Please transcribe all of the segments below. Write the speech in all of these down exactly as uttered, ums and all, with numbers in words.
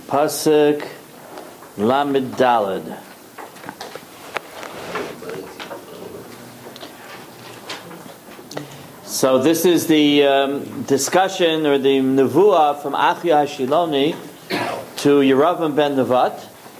Pasuk Lamed Daled. So this is the um, discussion or the nevuah from Achia Hashiloni to Yeravam ben Nevat.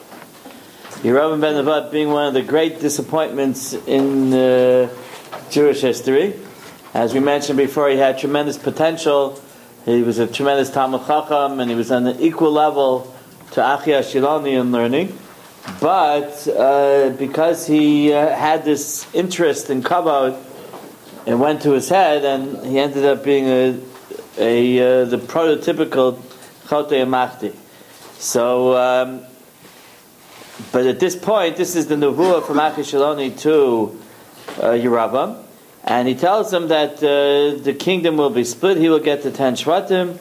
Yeravam ben Nevat being one of the great disappointments in uh, Jewish history. As we mentioned before, he had tremendous potential. He was a tremendous Talmud Chacham, and he was on an equal level to Achia Hashiloni in learning. But uh, because he uh, had this interest in Kabbalah, it went to his head, and he ended up being a, a uh, the prototypical Chotei Machdi. So, um, but at this point, this is the nevuah from Achia Hashiloni to uh, Yeravam, and he tells him that uh, the kingdom will be split. He will get the ten shvatim,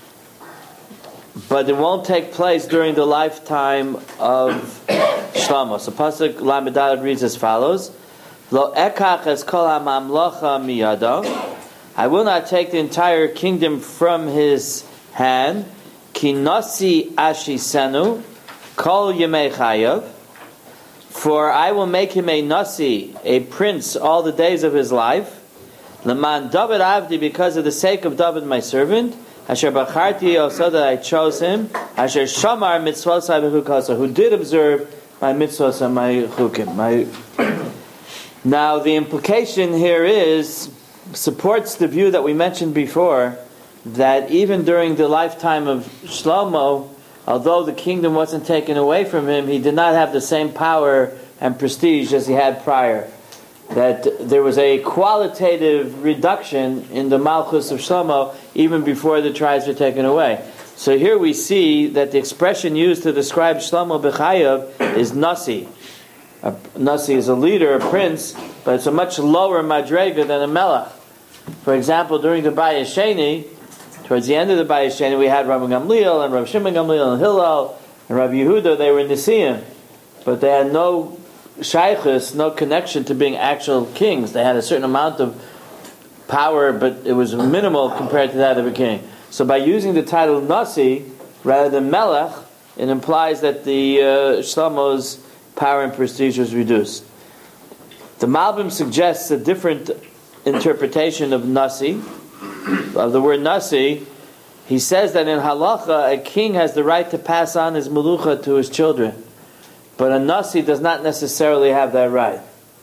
but it won't take place during the lifetime of Shlomo. So Pasuk Lamed Daled reads as follows: Lo ekach es kol hamamlocha miyado. I will not take the entire kingdom from his hand. Ki nasi ashisenu kol yemei chayav. For I will make him a nasi, a prince, all the days of his life. Leman David avdi, because of the sake of David my servant. Asher bacharti, also that I chose him. Asher shamar mitzvosai v'chukasa, who did observe my mitzvos and my chukim. My Now, the implication here is, supports the view that we mentioned before, that even during the lifetime of Shlomo, although the kingdom wasn't taken away from him, he did not have the same power and prestige as he had prior. That there was a qualitative reduction in the Malchus of Shlomo even before the tribes were taken away. So here we see that the expression used to describe Shlomo B'chayav is Nasi. A Nasi is a leader, a prince, but it's a much lower madrega than a melech. For example, during the Bayis Sheni, towards the end of the Bayis Sheni, we had Rabbi Gamliel and Rabbi Shimon Gamliel and Hillel and Rabbi Yehuda. They were Nisiim, but they had no shaychus, no connection to being actual kings. They had a certain amount of power, but it was minimal compared to that of a king. So by using the title Nasi rather than Melech, it implies that the uh, Shlomo's power and prestige was reduced. The Malbim suggests a different interpretation of Nasi, of the word Nasi. He says that in Halacha, a king has the right to pass on his melucha to his children, but a Nasi does not necessarily have that right.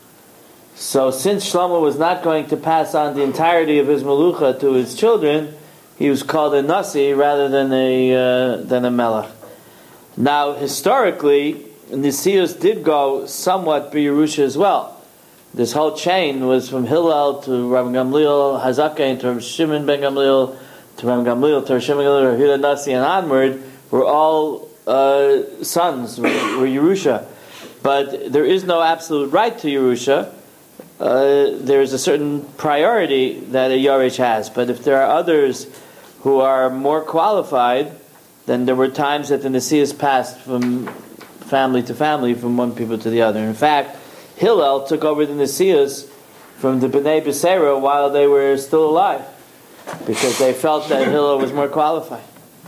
So since Shlomo was not going to pass on the entirety of his melucha to his children, he was called a Nasi rather than a uh, than a Melech. Now, historically, Nisius did go somewhat B'Yerusha as well. This whole chain was from Hillel to Rabbi Gamliel, Hazaken to Rabbi Shimon ben Gamliel, to Rabbi Gamliel to Rabbi Shimon Gamliel, Rabbi Yehuda Nasi, and onward were all uh, sons, were, were Yerusha. But there is no absolute right to Yerusha. Uh, there is a certain priority that a Yoresh has. But if there are others who are more qualified, then there were times that the Nisius passed from family to family, from one people to the other. In fact, Hillel took over the Nisius from the Bnei Beseira while they were still alive, because they felt that Hillel was more qualified.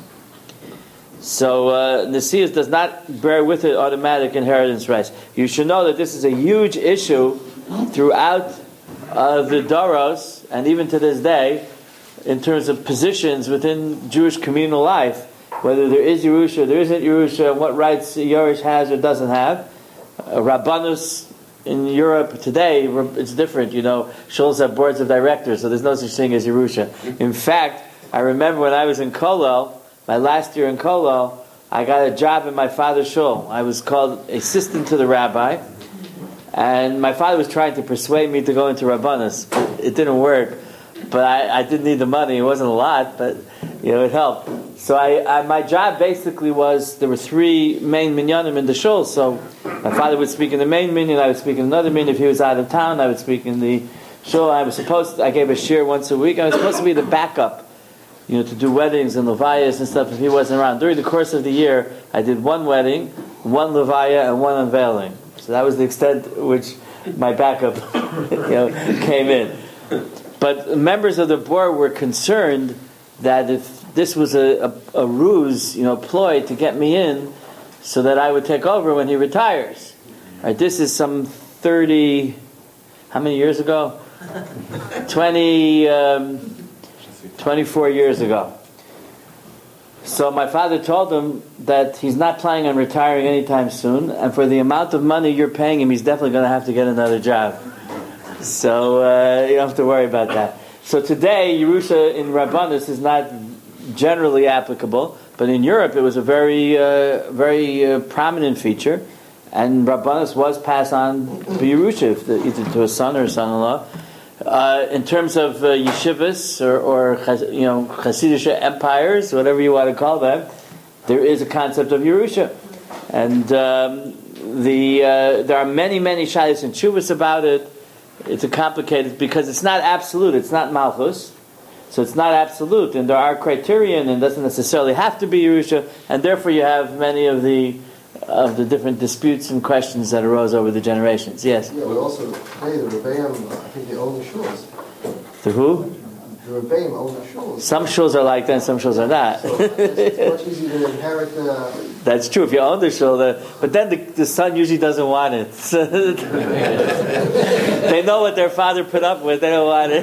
So uh, Nisius does not bear with it automatic inheritance rights. You should know that this is a huge issue throughout uh, the Doros, and even to this day, in terms of positions within Jewish communal life, whether there is Yerusha, there isn't Yerusha, and what rights Yerush has or doesn't have. Uh, Rabbanus in Europe today, it's different. You know, shuls have boards of directors, so there's no such thing as Yerusha. In fact, I remember when I was in Kollel, my last year in Kollel, I got a job in my father's shul. I was called assistant to the rabbi, and my father was trying to persuade me to go into Rabbanus. It didn't work, but I, I didn't need the money. It wasn't a lot, but you know, it helped. So I, I, my job basically was, there were three main minyanim in the shul. So my father would speak in the main minyan, I would speak in another minyan. If he was out of town, I would speak in the shul. I was supposed to, I gave a shir once a week. I was supposed to be the backup, you know, to do weddings and levayas and stuff if he wasn't around. During the course of the year, I did one wedding, one levaya, and one unveiling. So that was the extent which my backup you know, came in. But members of the board were concerned that if this was a, a, a ruse, you know, ploy to get me in so that I would take over when he retires. Right, this is some thirty, how many years ago? twenty, um, twenty-four years ago. So my father told him that he's not planning on retiring anytime soon, and for the amount of money you're paying him, he's definitely going to have to get another job. So uh, you don't have to worry about that. So today, Yerusha in Rabbanus is not generally applicable, but in Europe it was a very, uh, very uh, prominent feature, and Rabbanus was passed on to Yerusha, either to a son or a son-in-law. Uh, in terms of uh, yeshivas or, or you know Hasidic empires, whatever you want to call them, there is a concept of Yerusha, and um, the uh, there are many many shaylos and tshuvas about it. It's a complicated because it's not absolute. It's not malchus, so it's not absolute, and there are criterion, and doesn't necessarily have to be Yerusha, and therefore you have many of the of the different disputes and questions that arose over the generations. Yes? Yeah, but also today the Rebbeim, I think they own the shuls. The who? The Rebbeim own the shuls. Some shuls are like that and some shuls are not. So it's, it's much easier to inherit the... That's true, if you own the shul, the, but then the, the son usually doesn't want it. They know what their father put up with, they don't want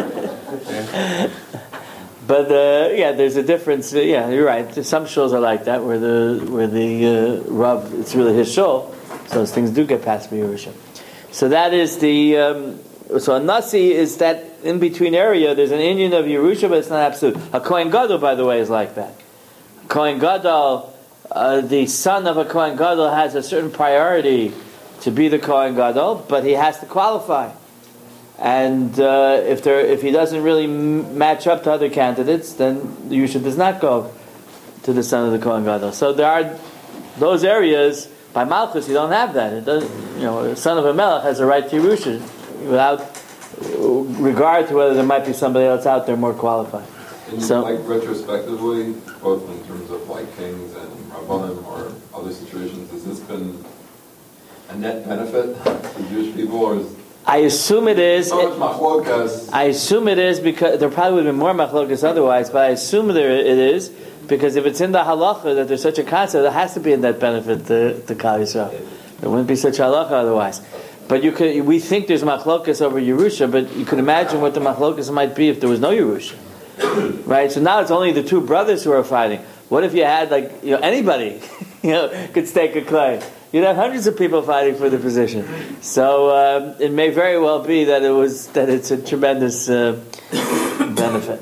it. But uh, yeah, there's a difference. Uh, yeah, you're right. Some shuls are like that, where the where the uh, Rav, it's really his shul, so those things do get passed by Yerusha. So that is the um, so a nasi is that in between area. There's an Indian of Yerusha, but it's not absolute. A Kohen Gadol, by the way, is like that. A Kohen Gadol, uh, the son of a Kohen Gadol, has a certain priority to be the Kohen Gadol, but he has to qualify. And uh, if there, if he doesn't really m- match up to other candidates, then the Yerusha does not go to the son of the Kohen Gadol. So there are those areas. By Malchus, you don't have that. It does, you know, the son of a Melech has a right to Yerusha without regard to whether there might be somebody else out there more qualified. And so, like retrospectively, both in terms of like kings and Rabbanim or other situations, has this been a net benefit to Jewish people, or is I assume it is. so much machlokas? I assume it is because there probably would have been more machlokas otherwise, but I assume there it is because if it's in the halacha that there's such a concept, there has to be a net benefit to, to Klal Yisrael. There wouldn't be such halacha otherwise. But you could, we think there's machlokas over Yerusha, but you could imagine what the machlokas might be if there was no Yerusha, right? So now it's only the two brothers who are fighting. What if you had like you know anybody, you know, could stake a claim? You'd have hundreds of people fighting for the position. So um, it may very well be that it was that it's a tremendous uh, benefit.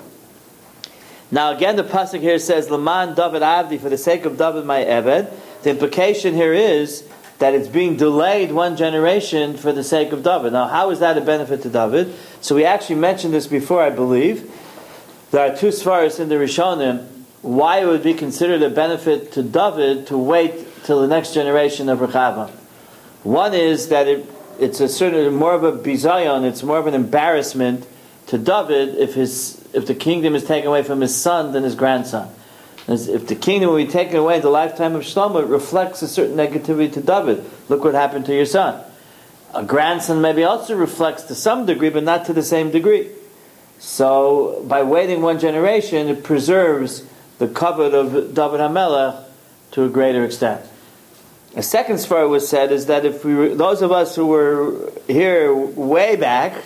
Now again, the pasuk here says, "Laman David Avdi," for the sake of David my Eved. The implication here is that it's being delayed one generation for the sake of David. Now, how is that a benefit to David? So we actually mentioned this before, I believe. There are two svaros in the Rishonim why it would be considered a benefit to David to wait till the next generation of Rechavam. One is that it, it's a certain more of a bizayon, it's more of an embarrassment to David if his if the kingdom is taken away from his son than his grandson. As if the kingdom will be taken away in the lifetime of Shlomo, it reflects a certain negativity to David. Look what happened to your son. A grandson maybe also reflects to some degree, but not to the same degree. So by waiting one generation, it preserves the kavod of David HaMelech to a greater extent. A second svara was said is that if we were, those of us who were here way back,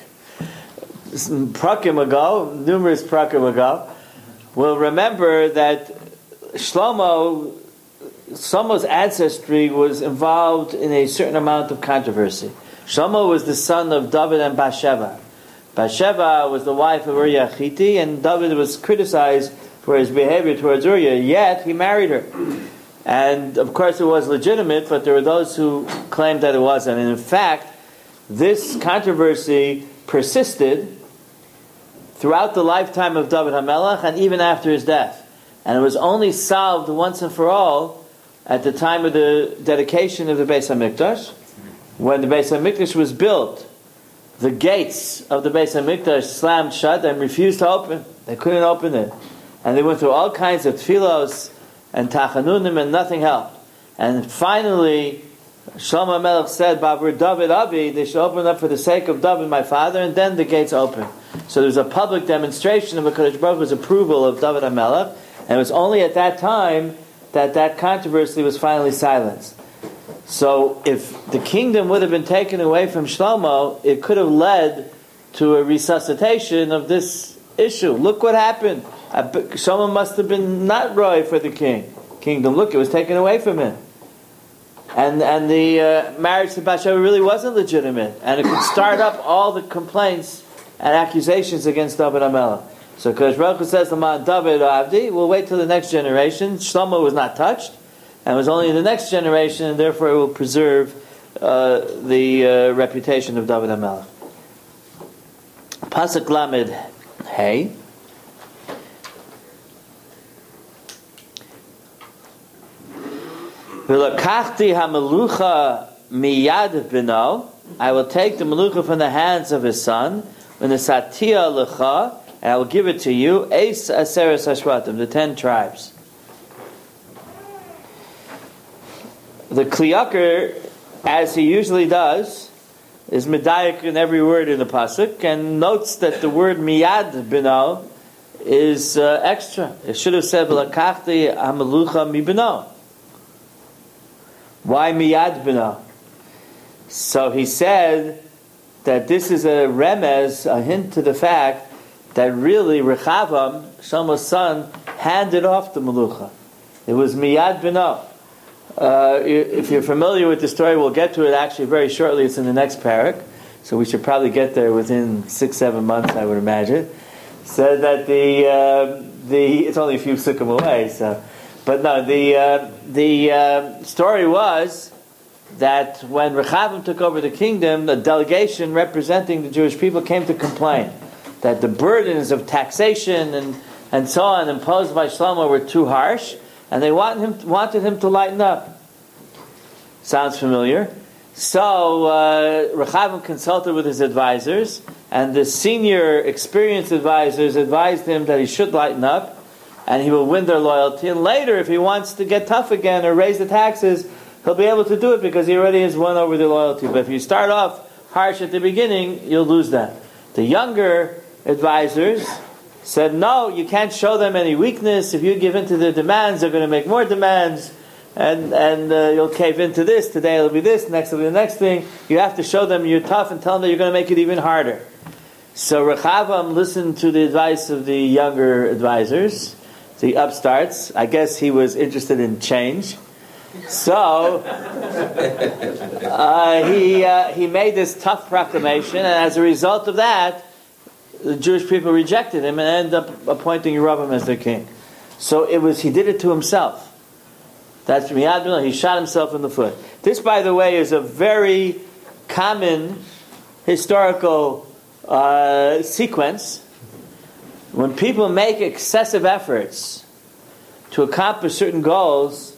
prakim ago, numerous prakim ago, will remember that Shlomo, Shlomo's ancestry was involved in a certain amount of controversy. Shlomo was the son of David and Bathsheba. Bathsheba was the wife of Uriah Hittite, and David was criticized for his behavior towards Uriah, yet he married her. And of course it was legitimate, but there were those who claimed that it wasn't. And in fact, this controversy persisted throughout the lifetime of David HaMelech and even after his death. And it was only solved once and for all at the time of the dedication of the Beis HaMikdash. When the Beis HaMikdash was built, the gates of the Beis HaMikdash slammed shut and refused to open. They couldn't open it. And they went through all kinds of tfilos and tachanunim and nothing helped. And finally, Shlomo HaMelech said, Bavur David Abi, they should open up for the sake of David my father, and then the gates opened. So there was a public demonstration of HaKadosh Baruch Hu's approval of David HaMelech, and it was only at that time that that controversy was finally silenced. So if the kingdom would have been taken away from Shlomo, it could have led to a resuscitation of this issue. Look what happened. Shlomo must have been not roy for the king kingdom. Look, it was taken away from him. And and the uh, marriage to Bathsheba really wasn't legitimate. And it could start up all the complaints and accusations against David HaMelech. So Kodesh Baruch Hu says, L'man David Avdi, we'll wait till the next generation. Shlomo was not touched, and was only in the next generation, and therefore it will preserve uh, the uh, reputation of David HaMelech. Pasuk Lamed Hey. V'lakachti hamelucha miyad bino. I will take the melucha from the hands of his son. V'nesatia lecha, and I will give it to you. Eis aseres hashvatim, the ten tribes. The Kliyakar, as he usually does, is medayik in every word in the pasuk, and notes that the word miyad bino is uh, extra. It should have said v'lakachti hamelucha mi bino. Why miyad bino? So he said that this is a remez, a hint to the fact that really Rechavam, Shlomo's son, handed off the melucha. It was miyad bino. Uh, if you're familiar with the story, we'll get to it actually very shortly. It's in the next parak, so we should probably get there within six, seven months, I would imagine. Said that the uh, the it's only a few sukkim away, so. But no, the uh, the uh, story was that when Rechavam took over the kingdom, the delegation representing the Jewish people came to complain that the burdens of taxation and, and so on imposed by Shlomo were too harsh, and they wanted him wanted him to lighten up. Sounds familiar? So uh, Rechavam consulted with his advisors, and the senior, experienced advisors advised him that he should lighten up, and he will win their loyalty. And later, if he wants to get tough again or raise the taxes, he'll be able to do it because he already has won over their loyalty. But if you start off harsh at the beginning, you'll lose them. The younger advisors said, no, you can't show them any weakness. If you give in to their demands, they're going to make more demands, and and uh, you'll cave into this. Today it'll be this, next it'll be the next thing. You have to show them you're tough and tell them that you're going to make it even harder. So Rechavam listened to the advice of the younger advisors, the upstarts. I guess he was interested in change. So uh, he uh, he made this tough proclamation, and as a result of that, the Jewish people rejected him and ended up appointing Yerovam as their king. So it was he did it to himself. That's miyad bino. He shot himself in the foot. This, by the way, is a very common historical uh, sequence. When people make excessive efforts to accomplish certain goals,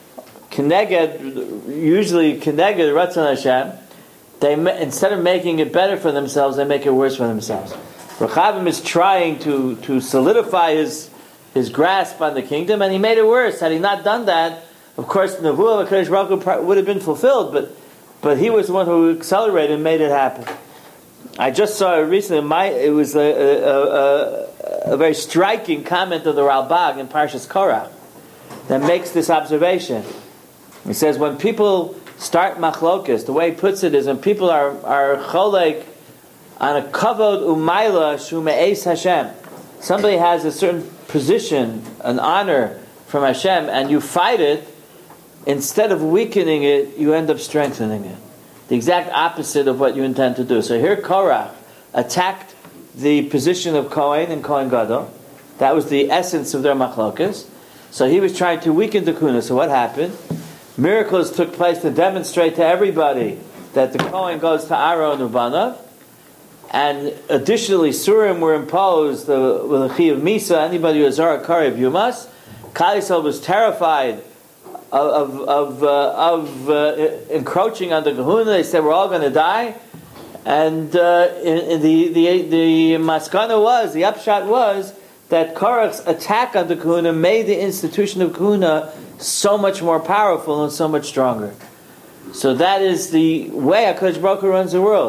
Keneged, usually Keneged Ratzon Hashem, they instead of making it better for themselves, they make it worse for themselves. Rechavam is trying to, to solidify his his grasp on the kingdom, and he made it worse. Had he not done that, of course, the Nevuah of HaKadosh Baruch Hu would have been fulfilled, but but he was the one who accelerated and made it happen. I just saw recently, my, it was a, a, a, a very striking comment of the Ralbag in Parshas Korach that makes this observation. He says, when people start machlokas, the way he puts it is, when people are, are cholek on a kavod umayla shu me'es Hashem, somebody has a certain position, an honor from Hashem, and you fight it, instead of weakening it, you end up strengthening it. The exact opposite of what you intend to do. So here Korach attacked the position of Kohen and Kohen Gadol. That was the essence of their machlokas. So he was trying to weaken the Kuna. So what happened? Miracles took place to demonstrate to everybody that the Kohen goes to Aaron Ubanav. And additionally, Surim were imposed uh, with a chi of Misa, anybody who has Zara Kari of Yumas. Kalisel was terrified of of uh, of uh, encroaching on the Kahuna. They said we're all going to die, and uh, in, in the the the maskana was the upshot was that Korach's attack on the Kahuna made the institution of Kahuna so much more powerful and so much stronger. So that is the way HaKadosh Baruch Hu runs the world.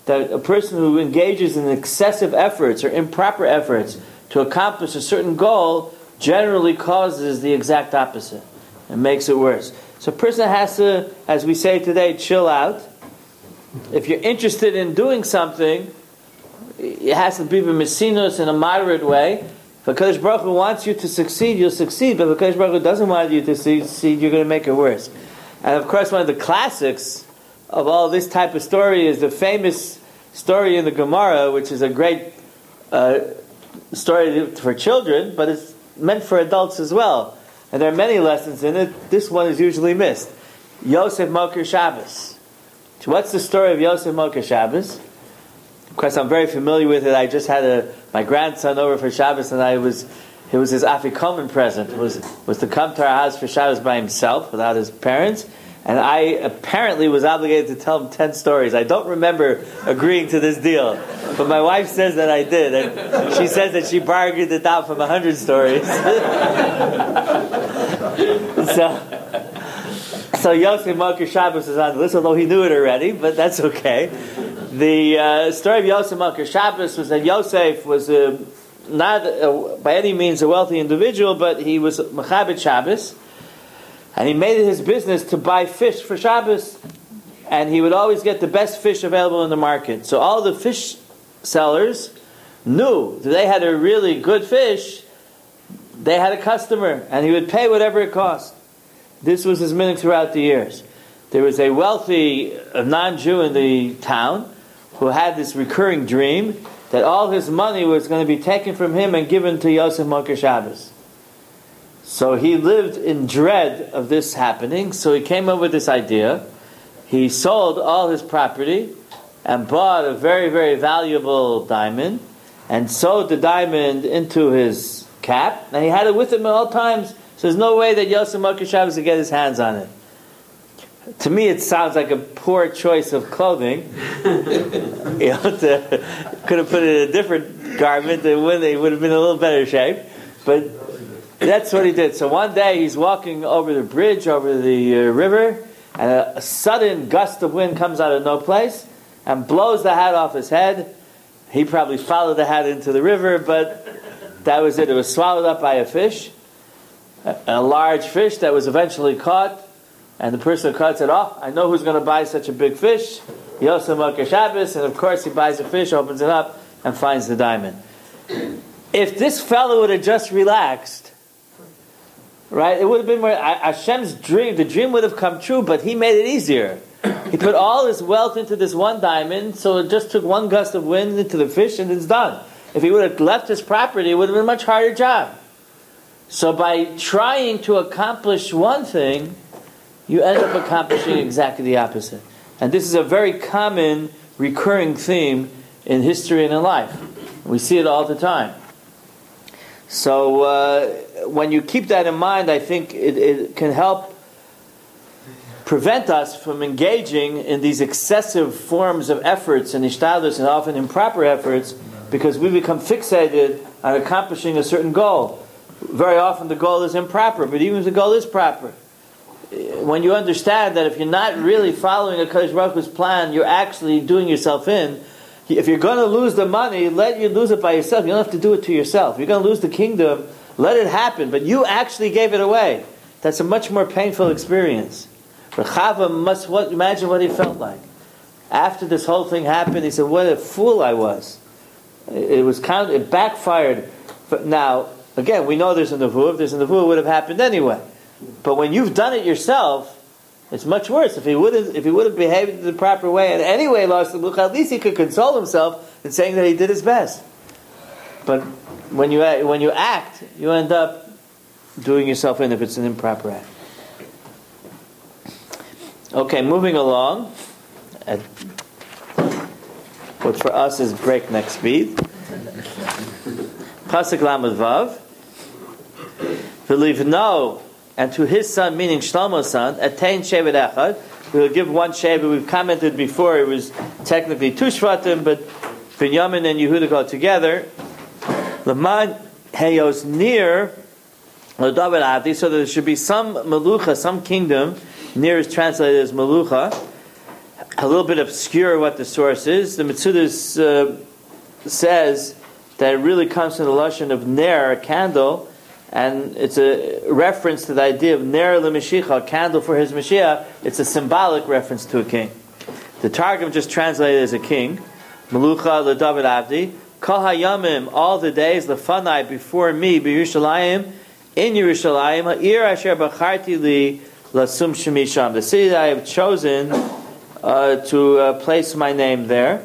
that a person who engages in excessive efforts or improper efforts to accomplish a certain goal generally causes the exact opposite and makes it worse. So a person has to, as we say today, chill out. If you're interested in doing something, it has to be b'mesinus in a moderate way. If HaKadosh Baruch Hu wants you to succeed, you'll succeed. But if HaKadosh Baruch Hu doesn't want you to succeed, you're going to make it worse. And of course, one of the classics of all this type of story is the famous story in the Gemara, which is a great uh, story for children, but it's meant for adults as well. And there are many lessons in it. This one is usually missed. Yosef Moker Shabbos. So what's the story of Yosef Moker Shabbos? Of course, I'm very familiar with it. I just had a my grandson over for Shabbos, and I was it was his afikomen present. It was was to come to our house for Shabbos by himself, without his parents. And I apparently was obligated to tell him ten stories. I don't remember agreeing to this deal, but my wife says that I did, and she says that she bargained it out from a hundred stories. so. So Yosef Moker Shabbos is on the list, although he knew it already, but that's okay. The uh, story of Yosef Moker Shabbos was that Yosef was uh, not uh, by any means a wealthy individual, but he was Mechabed Shabbos, and he made it his business to buy fish for Shabbos, and he would always get the best fish available in the market. So all the fish sellers knew that they had a really good fish, they had a customer, and he would pay whatever it cost. This was his meaning throughout the years. There was a wealthy non-Jew in the town who had this recurring dream that all his money was going to be taken from him and given to Yosef Moker Shabbos. So he lived in dread of this happening, so he came up with this idea. He sold all his property and bought a very, very valuable diamond and sewed the diamond into his cap, and he had it with him at all times. So there's no way that Yosef Moker Shabbos would get his hands on it. To me, it sounds like a poor choice of clothing. You know, to, could have put it in a different garment, it would, it would have been in a little better shape. But that's what he did. So one day he's walking over the bridge, over the uh, river, and a, a sudden gust of wind comes out of no place and blows the hat off his head. He probably followed the hat into the river, but that was it. It was swallowed up by a fish. A large fish that was eventually caught, and the person who caught said, "Oh, I know who's going to buy such a big fish, Yosef Moker Shabbos." And of course, he buys the fish, opens it up, and finds the diamond. If this fellow would have just relaxed, right, it would have been more. Hashem's dream, the dream would have come true, but he made it easier. He put all his wealth into this one diamond, so it just took one gust of wind into the fish, and it's done. If he would have left his property, it would have been a much harder job. So by trying to accomplish one thing, you end up accomplishing exactly the opposite. And this is a very common, recurring theme in history and in life. We see it all the time. So uh, when you keep that in mind, I think it, it can help prevent us from engaging in these excessive forms of efforts and ishtadlus and often improper efforts, because we become fixated on accomplishing a certain goal. Very often the goal is improper, but even if the goal is proper, when you understand that if you're not really following a HaKadosh Baruch Hu's plan, you're actually doing yourself in. If you're going to lose the money, let you lose it by yourself. You don't have to do it to yourself. You're going to lose the kingdom, let it happen, but you actually gave it away. That's a much more painful experience. Rechava must what, imagine what he felt like. After this whole thing happened, he said, "What a fool I was." It was kind of, it backfired. Now, again, we know there's a nevuah. If there's a nevuah, it would have happened anyway. But when you've done it yourself, it's much worse. If he wouldn't, if he would have behaved in the proper way and anyway lost the luch, at least he could console himself in saying that he did his best. But when you when you act, you end up doing yourself in if it's an improper act. Okay, moving along. At what for us is breakneck speed. Pasuk Lamed Vav. V'livno, and to his son, meaning Shlomo's son, attain Shevet Echad. We'll give one Shevet. We've commented before it was technically two Shvatim, but Binyamin and Yehuda go together. L'man Heyos near L'David Avdi, so there should be some Melucha, some kingdom. Near is translated as Melucha. a little bit obscure what the source is. The Metzudas uh, says that it really comes from the lashon of ner, a candle, and it's a reference to the idea of ner l'mashiach, a candle for his Mashiach. It's a symbolic reference to a king. The Targum just translated as a king. Melucha l'David Avdi. Kol hayamim, all the days, lefanai, before me, b'Yerushalayim, in Yerushalayim, ha'ir asher b'charti li lasum shemi sham, the city that I have chosen uh, to uh, place my name there.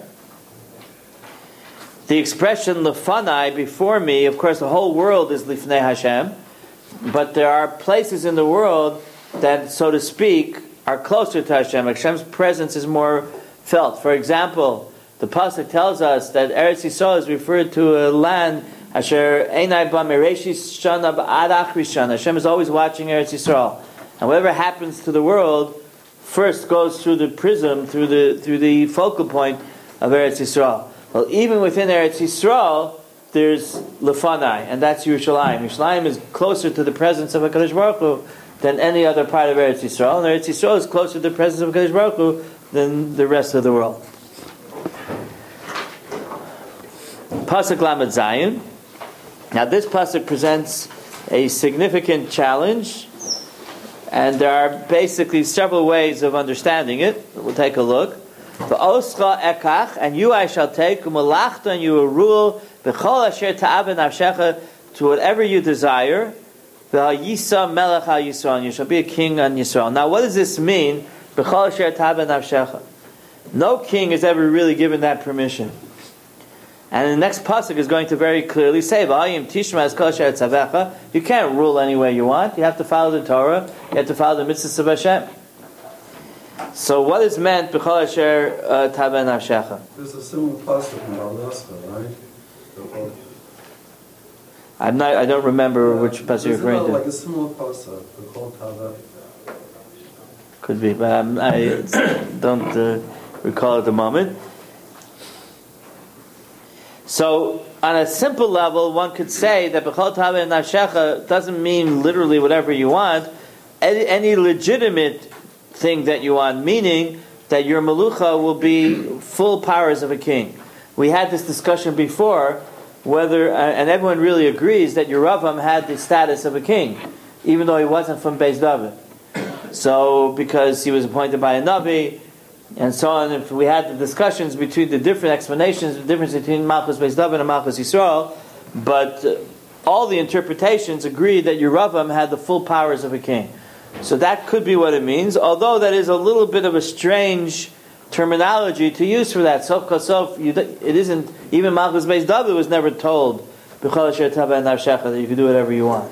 The expression lefanai, before me, of course the whole world is lifnei Hashem, but there are places in the world that, so to speak, are closer to Hashem. Hashem's presence is more felt. For example, the pasuk tells us that Eretz Yisrael is referred to a land asher einai ba mereshis shana ba'ad achri shana. Hashem is always watching Eretz Yisrael, and whatever happens to the world first goes through the prism, through the through the focal point of Eretz Yisrael. Well, even within Eretz Yisrael, there's lefanai, and that's Yerushalayim. Yerushalayim is closer to the presence of HaKadosh Baruch Hu than any other part of Eretz Yisrael, and Eretz Yisrael is closer to the presence of HaKadosh Baruch Hu than the rest of the world. Pasuk Lamed Zayin. Now this pasuk presents a significant challenge, and there are basically several ways of understanding it. We'll take a look. V'oscha ekach, and you I shall take, u'malachta, and you will rule, v'chol asher ta'av nafshecha, to whatever you desire, v'ha'yisa melech al Yisrael, and you shall be a king on Yisrael. Now what does this mean? V'chol asher ta'av nafshecha. No king is ever really given that permission. And the next pasuk is going to very clearly say, you can't rule any way you want. You have to follow the Torah. You have to follow the mitzvahs of Hashem. So what is meant b'chol asher taveh nafshecha? There's a similar pasuk in Alaska, right? I'm not. I don't remember yeah, which pasuk you're referring to. Like a similar pasuk, b'chol taveh. Could be, but I'm, I don't uh, recall at the moment. So, on a simple level, one could say that b'chol taveh nafshecha doesn't mean literally whatever you want. Any, any legitimate thing that you want, meaning that your melucha will be full powers of a king. We had this discussion before, whether, and everyone really agrees that Yeravam had the status of a king, even though he wasn't from Beis David. So, because he was appointed by a Navi, and so on, if we had the discussions between the different explanations, the difference between Malchus Beis David and Malchus Yisrael, but uh, all the interpretations agree that Yeravam had the full powers of a king. So that could be what it means, although that is a little bit of a strange terminology to use for that. Sof kasof, it isn't, even Malchus Beis David was never told b'chol asher taveh nafshecha that you could do whatever you want.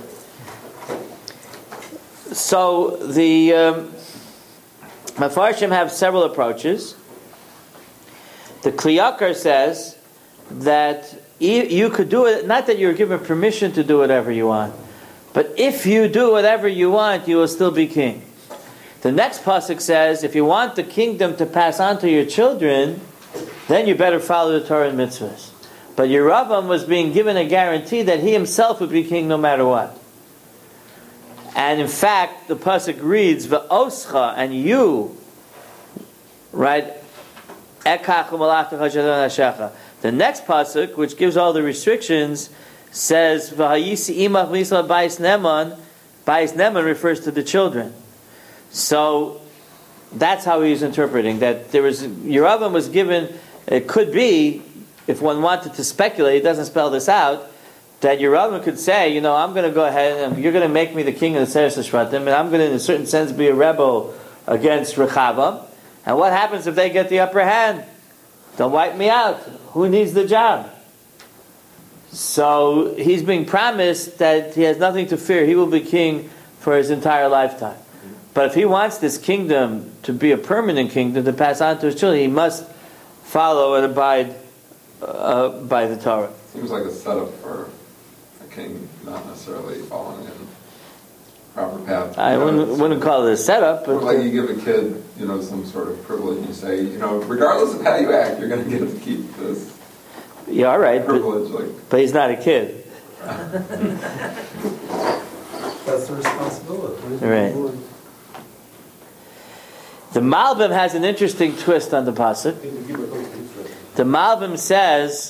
So the um, Mefarshim have several approaches. The Kli Yakar says that you could do it, not that you're given permission to do whatever you want, but if you do whatever you want, you will still be king. The next pasuk says, if you want the kingdom to pass on to your children, then you better follow the Torah and mitzvahs. But Yeravam was being given a guarantee that he himself would be king no matter what. And in fact, the pasuk reads, "V'oscha," and you, right? Ekach u'malachta chashadan hashecha. The next pasuk, which gives all the restrictions, says, "V'hayisi imach v'yisrael bais neman." Bais neman refers to the children. So that's how he's interpreting that. There was Yeravam was given. It could be, if one wanted to speculate, it doesn't spell this out, that Yeravam could say, you know, I'm going to go ahead and you're going to make me the king of the Seres Shvatim, and I'm going to, in a certain sense, be a rebel against Rechavam. And what happens if they get the upper hand? They'll wipe me out. Who needs the job? So he's being promised that he has nothing to fear. He will be king for his entire lifetime. But if he wants this kingdom to be a permanent kingdom to pass on to his children, he must follow and abide uh, by the Torah. Seems like a setup for a king, not necessarily following in proper path. I wouldn't, wouldn't call it a setup, but like you give a kid, you know, some sort of privilege, and you say, you know, regardless of how you act, you're going to get to keep this. Yeah, all right, privilege, but, like. but he's not a kid. That's the responsibility. Right. The Malbim has an interesting twist on the pasuk. The Malbim says,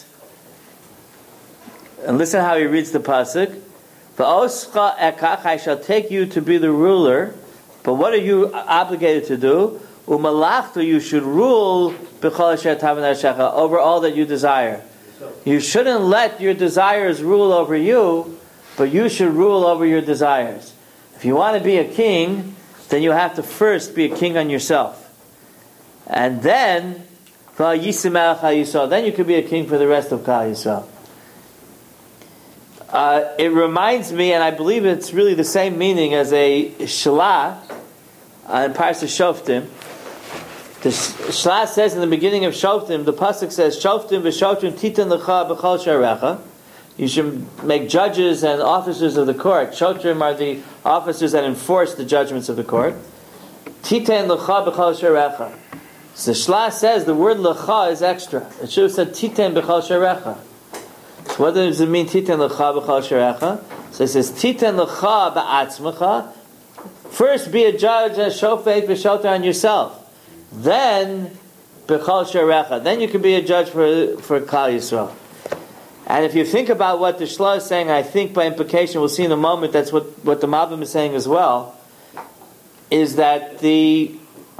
and listen how he reads the pasuk. V'oscha ekach, I shall take you to be the ruler. But what are you obligated to do? Umalachtu, you should rule b'chol asher taven nafshecha, over all that you desire. You shouldn't let your desires rule over you, but you should rule over your desires. If you want to be a king, then you have to first be a king on yourself. And then, then you could be a king for the rest of Klal Yisrael. Uh, it reminds me, and I believe it's really the same meaning as a Shalah uh, in Parsha Shoftim. The Shalah says in the beginning of Shoftim, the pasuk says, "Shoftim v'shoftim titan lecha b'chol sharecha." You should make judges and officers of the court. Shotrim are the officers that enforce the judgments of the court. Titan lecha b'chol sharecha. So the Shalah says the word lecha is extra. It should have said titan b'chol sharecha. So what does it mean, titan lecha b'chol sharecha? So it says titan lecha ba'atzmecha. First, be a judge and shofet v'shoter on yourself. Then, b'chol sharecha. Then you can be a judge for for Klal Yisrael. And if you think about what the Shlah is saying, I think by implication, we'll see in a moment, that's what, what the Malbim is saying as well, is that the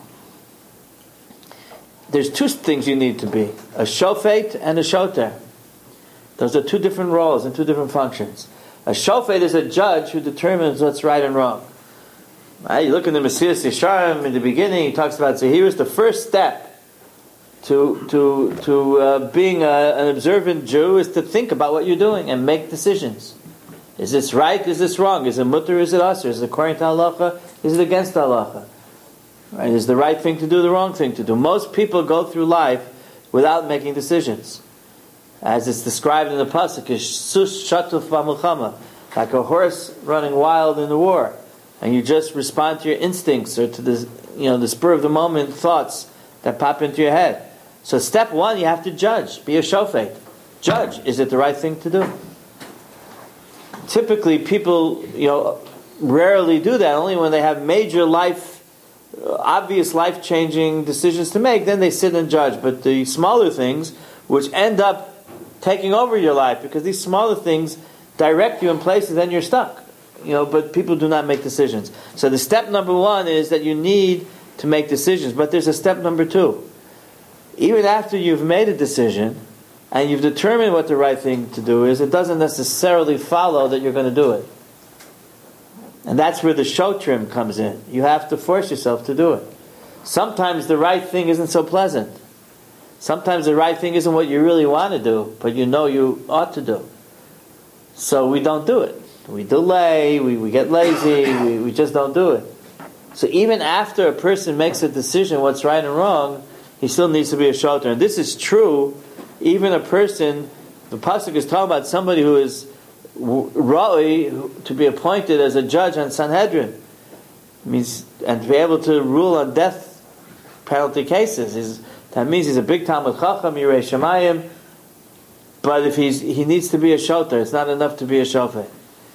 there's two things you need to be, a shofet and a shoter. Those are two different roles and two different functions. A shofet is a judge who determines what's right and wrong. Right? You look in the Mesilas Yesharim in the beginning, he talks about Zehirus, the first step to to to uh, being a, an observant Jew is to think about what you're doing and make decisions. Is this right? Is this wrong? Is it mutter? Is it asur? Is it according to halacha? Is it against halacha? Right? Is the right thing to do the wrong thing to do? Most people go through life without making decisions, as it's described in the pasuk, is sus shatuf b'milchama, like a horse running wild in the war, and you just respond to your instincts or to the you know the spur of the moment thoughts that pop into your head. So step one, you have to judge. Be a shofet. Judge. Is it the right thing to do? Typically, people, you know, rarely do that. Only when they have major life, obvious life-changing decisions to make, then they sit and judge. But the smaller things, which end up taking over your life, because these smaller things direct you in places, then you're stuck. You know, but people do not make decisions. So the step number one is that you need to make decisions. But there's a step number two. Even after you've made a decision and you've determined what the right thing to do is, it doesn't necessarily follow that you're going to do it. And that's where the shotrim comes in. You have to force yourself to do it. Sometimes the right thing isn't so pleasant. Sometimes the right thing isn't what you really want to do, but you know you ought to do. So we don't do it. We delay, we, we get lazy, we, we just don't do it. So even after a person makes a decision what's right and wrong, he still needs to be a shoter. And this is true, even a person, the pasuk is talking about somebody who is ra'oi, to be appointed as a judge on Sanhedrin. It means, and to be able to rule on death penalty cases. Is, that means he's a big Talmud Chacham, Yirei Shamayim, but if he's, he needs to be a shoter, it's not enough to be a shofet.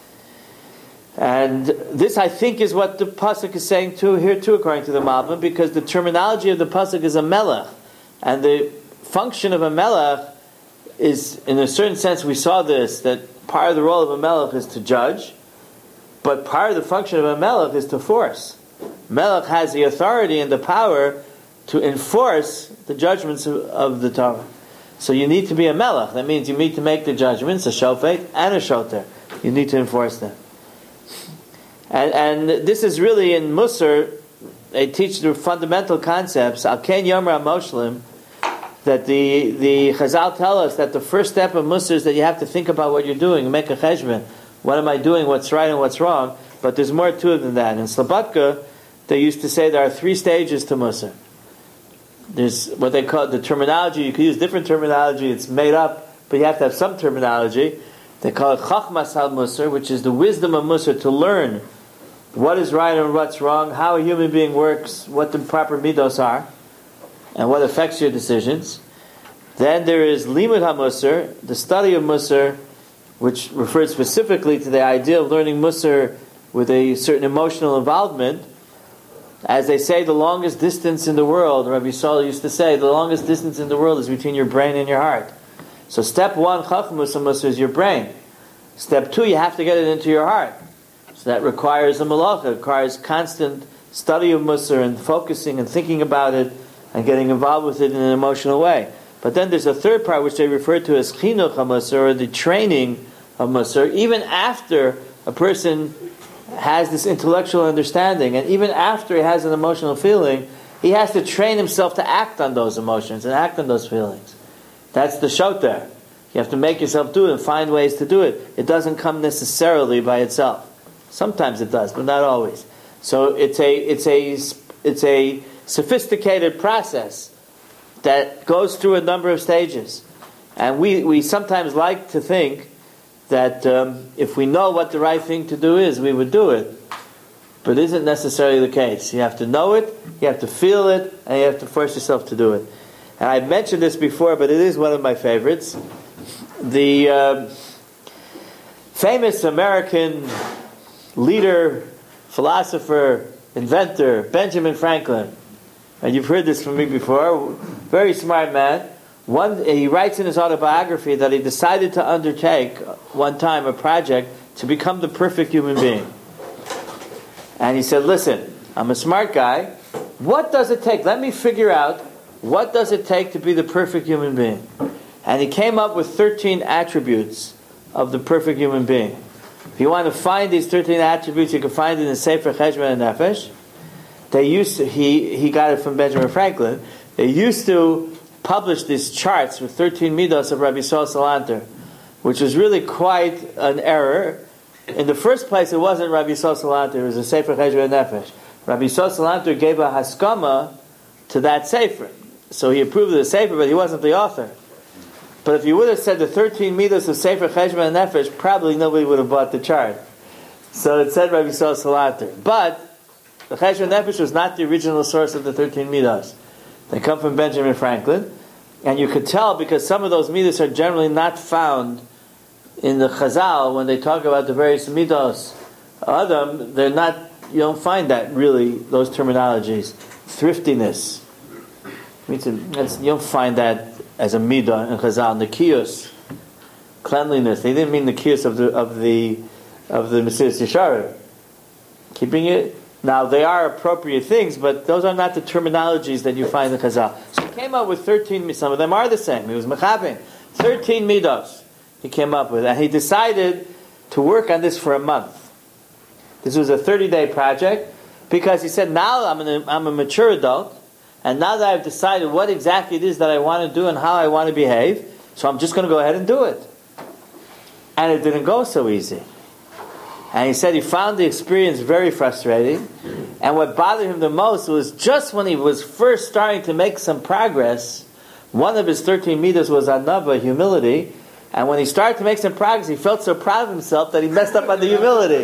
And this, I think, is what the pasuk is saying too here too, according to the Malbim, because the terminology of the pasuk is a melech, and the function of a melech is, in a certain sense, we saw this, that part of the role of a melech is to judge, but part of the function of a melech is to force. Melech has the authority and the power to enforce the judgments of, of the Torah. So you need to be a melech. That means you need to make the judgments, a shofet and a shoter. You need to enforce them. And, and this is really in Musar, they teach the fundamental concepts, Al Ken Yomra Moshlim, that the, the Chazal tell us that the first step of Musar is that you have to think about what you're doing, make a cheshbon. What am I doing, what's right and what's wrong? But there's more to it than that. In Slobodka, they used to say there are three stages to Musar. There's what they call the terminology, you can use different terminology, it's made up, but you have to have some terminology. They call it Chachmas al Musar, which is the wisdom of Musar, to learn what is right and what's wrong, how a human being works, what the proper midos are, and what affects your decisions. Then there is Limud HaMusar, the study of Musar, which refers specifically to the idea of learning Musar with a certain emotional involvement. As they say, the longest distance in the world, Rabbi Yisrael used to say, the longest distance in the world is between your brain and your heart. So step one, Chachmas HaMusar, is your brain. Step two, you have to get it into your heart. So that requires a malacha, it requires constant study of Musar and focusing and thinking about it and getting involved with it in an emotional way. But then there's a third part which they refer to as Chinuch HaMusar, or the training of Musar, even after a person has this intellectual understanding, and even after he has an emotional feeling, he has to train himself to act on those emotions and act on those feelings. That's the shot there. You have to make yourself do it and find ways to do it. It doesn't come necessarily by itself. Sometimes it does, but not always. So it's a it's a it's a sophisticated process that goes through a number of stages, and we we sometimes like to think that um, if we know what the right thing to do is, we would do it. But it isn't necessarily the case. You have to know it, you have to feel it, and you have to force yourself to do it. And I've mentioned this before, but it is one of my favorites. The uh, famous American leader, philosopher, inventor, Benjamin Franklin. And you've heard this from me before. Very smart man. One, he writes in his autobiography that he decided to undertake one time a project to become the perfect human being. And he said, listen, I'm a smart guy. What does it take? Let me figure out what does it take to be the perfect human being. And he came up with thirteen attributes of the perfect human being. If you want to find these thirteen attributes, you can find it in Sefer Cheshbon Nefesh. They used to, he, he got it from Benjamin Franklin. They used to publish these charts with thirteen midos of Rabbi Yisrael Salanter, which was really quite an error. In the first place, it wasn't Rabbi Yisrael Salanter, it was a Sefer Cheshbon Nefesh. Rabbi Yisrael Salanter gave a haskama to that Sefer. So he approved of the Sefer, but he wasn't the author. But if you would have said the thirteen midos of Sefer Cheshbon Nefesh, probably nobody would have bought the chart. So it said Rabbi Yisrael Salanter. But the Cheshbon Nefesh was not the original source of the thirteen midos. They come from Benjamin Franklin. And you could tell because some of those midos are generally not found in the Chazal when they talk about the various midos. Adam, they're not, you don't find that really, those terminologies. Thriftiness. You don't find that as a midah in Chazal. Nikius, cleanliness. They didn't mean Nikius of the of the of the Mesilas Yesharim. Keeping it. Now they are appropriate things, but those are not the terminologies that you find in Chazal. So he came up with thirteen. Some of them are the same. He was mechavin. Thirteen midos he came up with, and he decided to work on this for a month. This was a thirty-day project because he said, "Now I'm an, I'm a mature adult, and now that I've decided what exactly it is that I want to do and how I want to behave, so I'm just going to go ahead and do it." And it didn't go so easy. And he said he found the experience very frustrating. And what bothered him the most was just when he was first starting to make some progress, one of his thirteen midos was anava, humility. And when he started to make some progress, he felt so proud of himself that he messed up on the humility.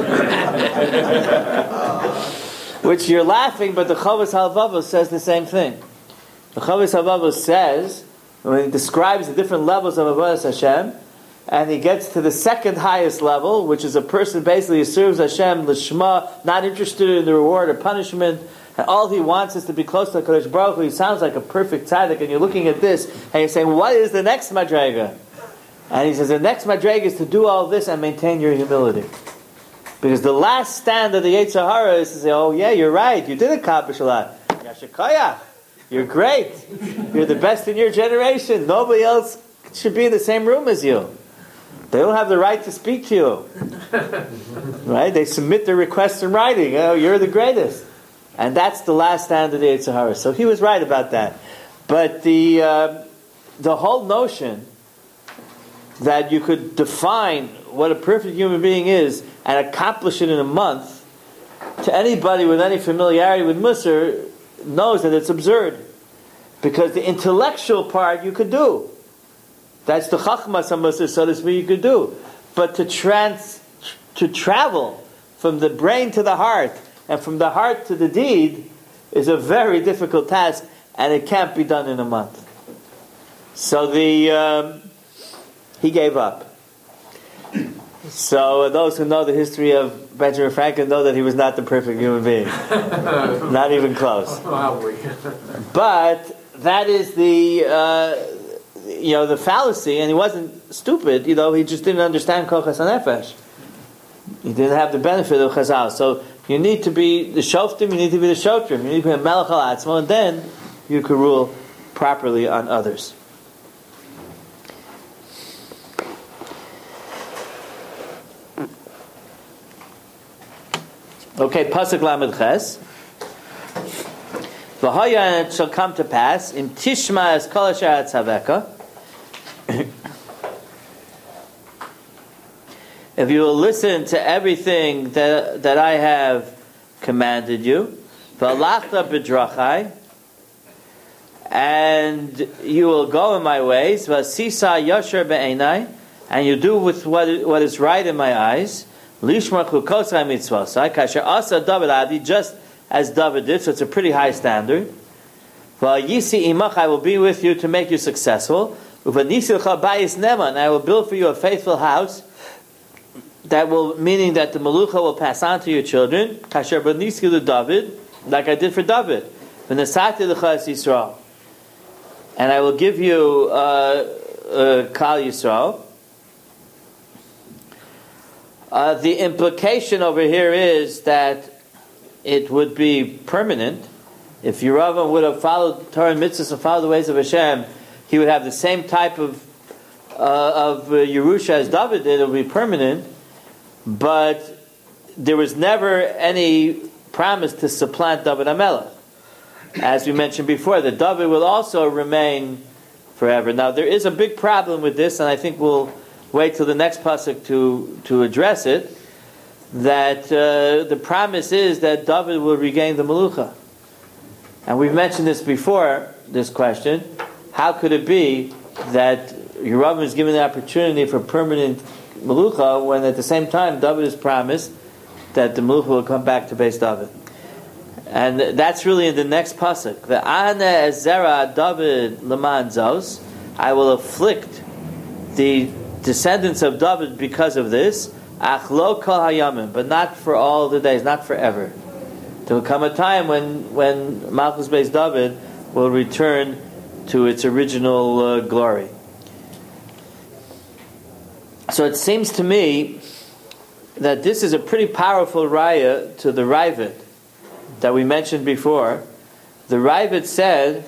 Which you're laughing, but the Chovos HaLevavos says the same thing. The Chovos HaLevavos says, when he describes the different levels of Avodas Hashem, and he gets to the second highest level, which is a person basically who serves Hashem l'shma, not interested in the reward or punishment, and all he wants is to be close to HaKadosh Baruch Hu. He sounds like a perfect tzaddik, and you're looking at this, and you're saying, what is the next madrega? And he says, the next madrega is to do all this and maintain your humility. Because the last stand of the Yetzer Hara is to say, oh yeah, you're right, you did accomplish a lot. Yashikoyach, you're great. You're the best in your generation. Nobody else should be in the same room as you. They don't have the right to speak to you. Right? They submit their requests in writing. Oh, you're the greatest. And that's the last stand of the Yetzer Hara. So he was right about that. But the uh, the whole notion that you could define what a perfect human being is and accomplish it in a month, to anybody with any familiarity with Musar knows that it's absurd. Because the intellectual part you could do. That's the Chachmas HaMusar, so to speak, you could do. But to trans, to travel from the brain to the heart, and from the heart to the deed, is a very difficult task, and it can't be done in a month. So the um, he gave up. So uh, those who know the history of Benjamin Franklin know that he was not the perfect human being. Not even close. But that is the, uh, you know, the fallacy, and he wasn't stupid, you know, he just didn't understand Kochas HaNefesh. He didn't have the benefit of Chazal. So you need to be the Shoftim, you need to be the Shotrim, you need to be a Melech al Atzmo, and then you can rule properly on others. Okay, Pasuk Lamed Ches. V'haya, and it shall come to pass, im tishma es kol asher atzaveka, if you will listen to everything that that I have commanded you, v'alachta b'drachai, and you will go in my ways, v'asisa yosher be'enai, and you do with what what is right in my eyes, lishmar chukosai mitzvosai, kasher asa David adi, just as David did, so it's a pretty high standard. V'yisi imach, I will be with you to make you successful. Uvanisi l'cha bayis nema, and I will build for you a faithful house. That will, meaning that the Melucha will pass on to your children. Kasher b'nisi l'David, like I did for David. V'nesati l'cha es Yisrael, and I will give you uh, uh, Kal Yisrael. Uh, the implication over here is that it would be permanent. If Yeravam would have followed Torah and mitzvahs and followed the ways of Hashem, he would have the same type of uh, of uh, Yerusha as David did. It would be permanent, but there was never any promise to supplant David HaMelech. As we mentioned before, that David will also remain forever. Now, there is a big problem with this, and I think we'll wait till the next pasuk to to address it. That uh, the promise is that David will regain the Melucha. And we've mentioned this before, this question. How could it be that Yeravam is given the opportunity for permanent Melucha when at the same time David is promised that the Melucha will come back to Beis David? And that's really in the next pasuk. The Ane Ezera David Leman Zos, I will afflict the descendants of David because of this. Ach lo kol hayamim, but not for all the days, not forever. There will come a time when when Malchus Beis David will return to its original uh, glory. So it seems to me that this is a pretty powerful raya to the Raavad that we mentioned before. The Raavad said,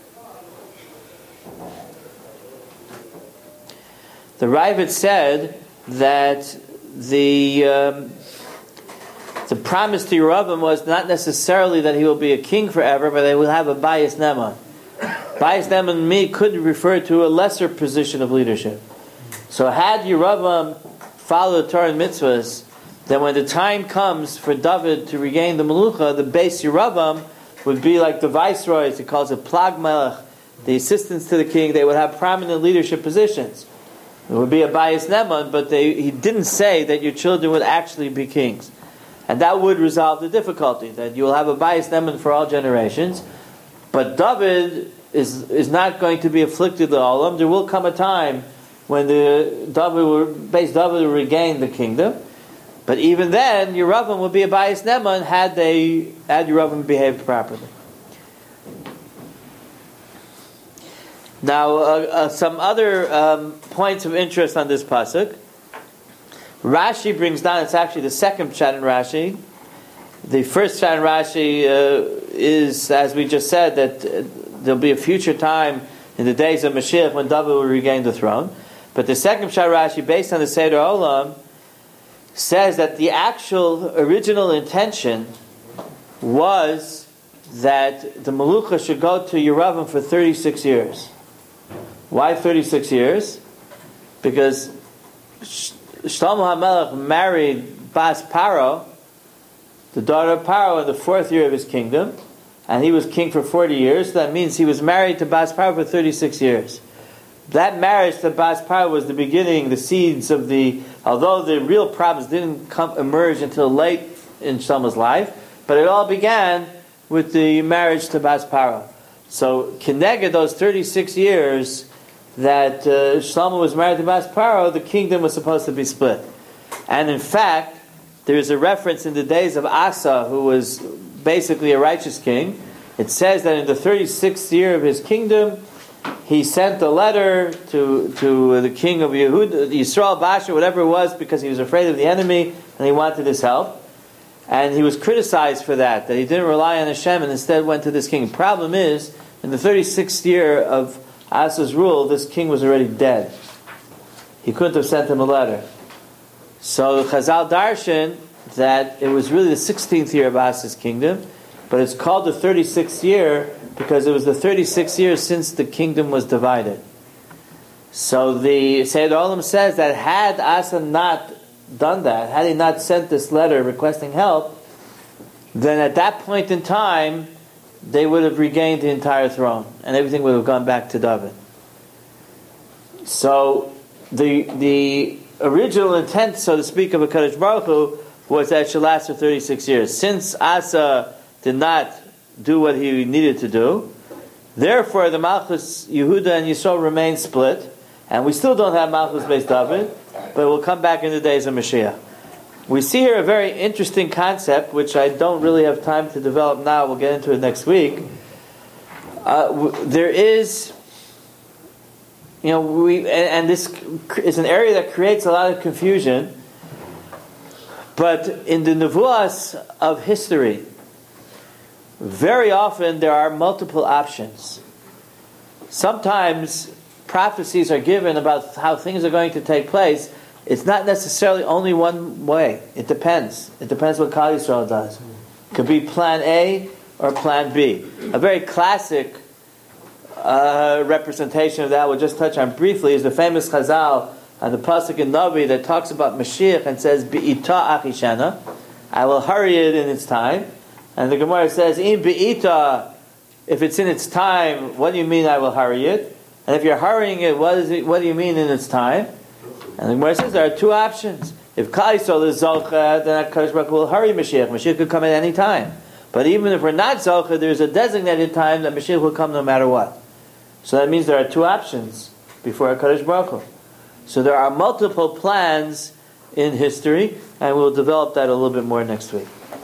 the Raavad said that the um, the promise to Yeravam was not necessarily that he will be a king forever, but they will have a Bayis Neman. Bayis Neman me could refer to a lesser position of leadership. So had Yeravam followed the Torah and mitzvahs, then when the time comes for David to regain the Melucha, the base Yeravam would be like the viceroys. He calls it Plag Melech, the assistants to the king. They would have prominent leadership positions. It would be a Bayis Neman, but they, he didn't say that your children would actually be kings. And that would resolve the difficulty, that you will have a Bayis Neman for all generations. But David is is not going to be afflicted with Olam. There will come a time when the David will, Beis David will regain the kingdom. But even then, Yeravam will be a Bayis Neman had they had Yeravam behaved properly. Now, uh, uh, some other um, points of interest on this pasuk. Rashi brings down, it's actually the second pshat in Rashi. The first pshat in Rashi uh, is, as we just said, that uh, there'll be a future time in the days of Mashiach when David will regain the throne. But the second pshat Rashi, based on the Seder Olam, says that the actual original intention was that the Melucha should go to Yeravam for thirty-six years. Why thirty-six years? Because Shlomo HaMelech married Bas Paro, the daughter of Paro, in the fourth year of his kingdom, and he was king for forty years. That means he was married to Bas Paro for thirty-six years. That marriage to Bas Paro was the beginning, the seeds of the, although the real problems didn't come emerge until late in Shlomo's life, but it all began with the marriage to Bas Paro. So, Keneged those thirty-six years that uh, Shlomo was married to Bas Paro, the kingdom was supposed to be split. And in fact, there is a reference in the days of Asa, who was basically a righteous king. It says that in the thirty-sixth year of his kingdom, he sent a letter to to the king of Yehuda, Yisrael, Basha, whatever it was, because he was afraid of the enemy and he wanted his help. And he was criticized for that, that he didn't rely on Hashem and instead went to this king. Problem is, in the thirty-sixth year of Asa's rule, this king was already dead. He couldn't have sent him a letter. So Chazal darshan that it was really the sixteenth year of Asa's kingdom, but it's called the thirty-sixth year because it was the thirty-sixth year since the kingdom was divided. So the Seder Olam says that had Asa not done that, had he not sent this letter requesting help, then at that point in time, they would have regained the entire throne, and everything would have gone back to David. So the the original intent, so to speak, of HaKadosh Baruch Hu was that it should last for thirty-six years. Since Asa did not do what he needed to do, therefore the Malchus Yehuda and Yisrael remain split, and we still don't have Malchus Beis David, but it will come back in the days of Mashiach. We see here a very interesting concept, which I don't really have time to develop now. We'll get into it next week. Uh, w- there is, you know, we and, and this is an area that creates a lot of confusion. But in the nevuas of history, very often there are multiple options. Sometimes prophecies are given about how things are going to take place. It's not necessarily only one way. It depends. It depends what Klal Yisrael does. It could be plan A or plan B. A very classic uh, representation of that we'll just touch on briefly is the famous Chazal on the pasuk in Navi that talks about Mashiach and says, Be'ita achishana, I will hurry it in its time. And the Gemara says, In be'ita, if it's in its time, what do you mean I will hurry it? And if you're hurrying it, what is it? What do you mean in its time? And the Gemara says there are two options. If Klal Yisrael is Zolcha, then HaKadosh Baruch Hu will hurry Mashiach. Mashiach could come at any time. But even if we're not Zolcha, there's a designated time that Mashiach will come no matter what. So that means there are two options before HaKadosh Baruch Hu. So there are multiple plans in history, and we'll develop that a little bit more next week.